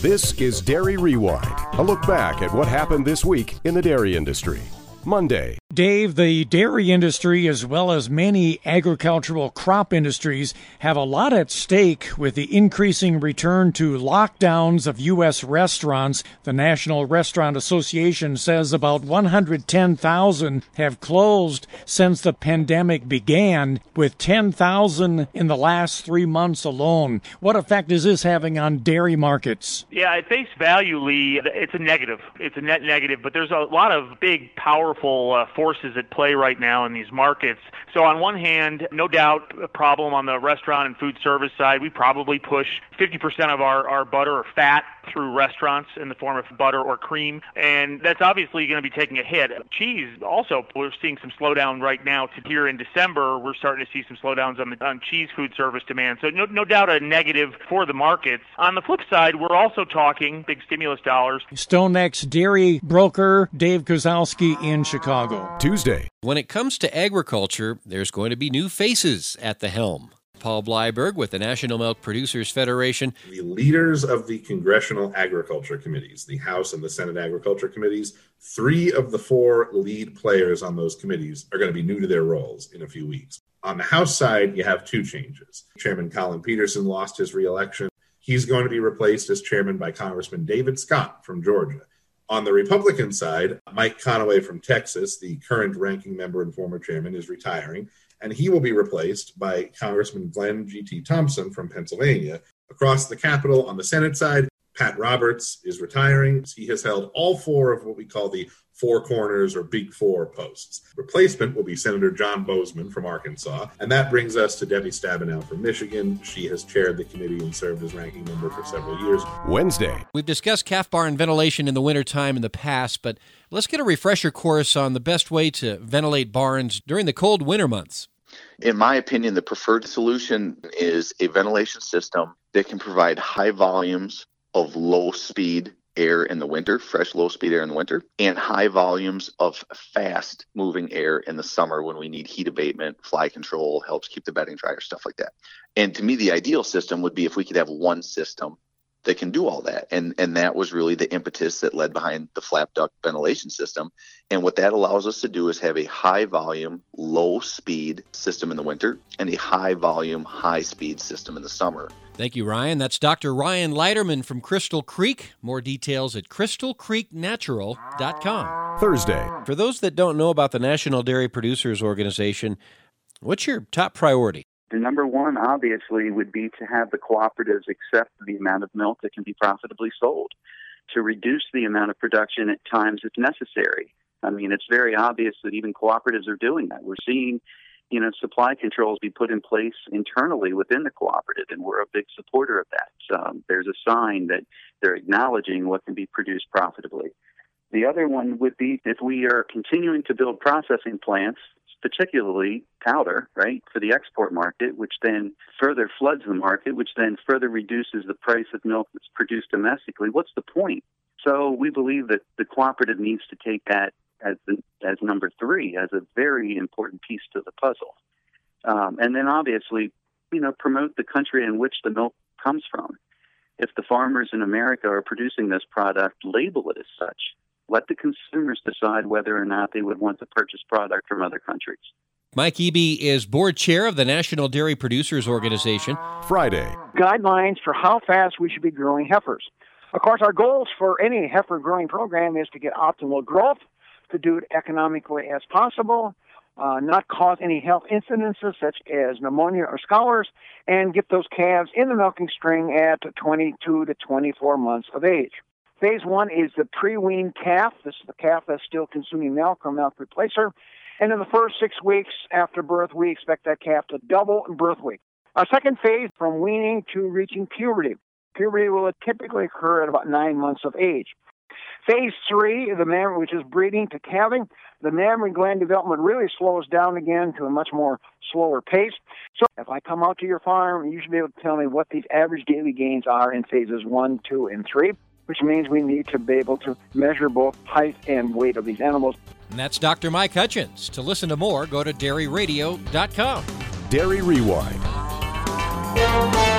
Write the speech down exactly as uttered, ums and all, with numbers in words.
This is Dairy Rewind, a look back at what happened this week in the dairy industry. Monday. Dave, the dairy industry, as well as many agricultural crop industries, have a lot at stake with the increasing return to lockdowns of U S restaurants. The National Restaurant Association says about one hundred ten thousand have closed since the pandemic began, with ten thousand in the last three months alone. What effect is this having on dairy markets? Yeah, at face value, Lee, it's a negative. It's a net negative, but there's a lot of big, powerful uh, forces at play right now in these markets. So on one hand, no doubt a problem on the restaurant and food service side. We probably push fifty percent of our, our butter or fat through restaurants in the form of butter or cream, and that's obviously going to be taking a hit. Cheese, also, we're seeing some slowdown right now. To here in December, we're starting to see some slowdowns on, the, on cheese food service demand. So no, no doubt a negative for the markets. On the flip side, we're also talking big stimulus dollars. StoneX dairy broker Dave Kozlowski in Chicago. Tuesday. When it comes to agriculture, there's going to be new faces at the helm. Paul Bleiberg with the National Milk Producers Federation. The leaders of the Congressional Agriculture Committees, the House and the Senate Agriculture Committees, three of the four lead players on those committees are going to be new to their roles in a few weeks. On the House side, you have two changes. Chairman Collin Peterson lost his reelection. He's going to be replaced as chairman by Congressman David Scott from Georgia. On the Republican side, Mike Conaway from Texas, the current ranking member and former chairman, is retiring, and he will be replaced by Congressman Glenn G T Thompson from Pennsylvania. Across the Capitol on the Senate side, Pat Roberts is retiring. He has held all four of what we call the four corners or big four posts. Replacement will be Senator John Bozeman from Arkansas. And that brings us to Debbie Stabenow from Michigan. She has chaired the committee and served as ranking member for several years. Wednesday. We've discussed calf barn ventilation in the wintertime in the past, but let's get a refresher course on the best way to ventilate barns during the cold winter months. In my opinion, the preferred solution is a ventilation system that can provide high volumes of low-speed air in the winter, fresh low-speed air in the winter, and high volumes of fast-moving air in the summer when we need heat abatement, fly control, helps keep the bedding dry, or stuff like that. And to me, the ideal system would be if we could have one system that can do all that. And and that was really the impetus that led behind the flap duct ventilation system. And what that allows us to do is have a high-volume, low-speed system in the winter and a high-volume, high-speed system in the summer. Thank you, Ryan. That's Doctor Ryan Leiterman from Crystal Creek. More details at crystal creek natural dot com. Thursday. For those that don't know about the National Dairy Producers Organization, what's your top priority? The number one, obviously, would be to have the cooperatives accept the amount of milk that can be profitably sold, to reduce the amount of production at times if necessary. I mean, it's very obvious that even cooperatives are doing that. We're seeing, you know, supply controls be put in place internally within the cooperative, and we're a big supporter of that. Um, there's a sign that they're acknowledging what can be produced profitably. The other one would be if we are continuing to build processing plants, particularly powder, right, for the export market, which then further floods the market, which then further reduces the price of milk that's produced domestically. What's the point? So we believe that the cooperative needs to take that as the, as number three, as a very important piece to the puzzle. Um, and then obviously, you know, promote the country in which the milk comes from. If the farmers in America are producing this product, label it as such. Let the consumers decide whether or not they would want to purchase product from other countries. Mike Eby is board chair of the National Dairy Producers Organization. Friday. Guidelines for how fast we should be growing heifers. Of course, our goals for any heifer growing program is to get optimal growth, to do it economically as possible, uh, not cause any health incidences such as pneumonia or scours, and get those calves in the milking string at twenty-two to twenty-four months of age. Phase one is the pre-weaned calf. This is the calf that's still consuming milk or milk replacer. And in the first six weeks after birth, we expect that calf to double in birth weight. Our second phase, from weaning to reaching puberty. Puberty will typically occur at about nine months of age. Phase three, the mammary, which is breeding to calving, the mammary gland development really slows down again to a much more slower pace. So if I come out to your farm, you should be able to tell me what these average daily gains are in phases one, two, and three, which means we need to be able to measure both height and weight of these animals. And that's Doctor Mike Hutchins. To listen to more, go to dairy radio dot com. Dairy Rewind.